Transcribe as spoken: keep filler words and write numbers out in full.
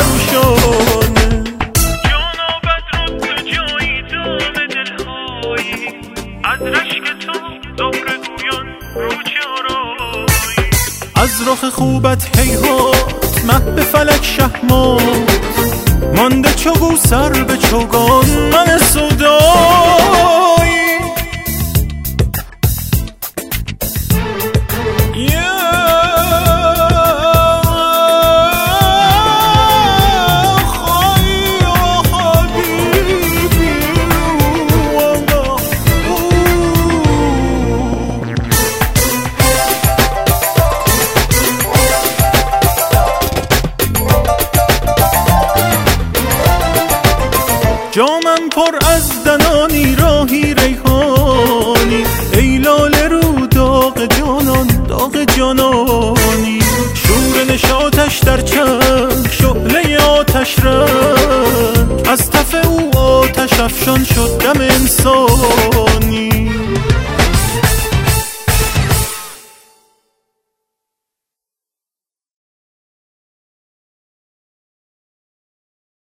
روشانه. جانابت رو تو جایی دام دلهایی، از رشک تو زهره گویان رو چارایی. از رخ خوبت هیهات مه به فلک شهمات، مانده چو سر به چوگان من سودایی. جامم پر از دنانی راهی ریحانی، ای لاله رو داغ جانان داغ جانانی. شور نشاطش در چشم شعله آتش رنگ، از تف او آتش افشان شد دم انسانی.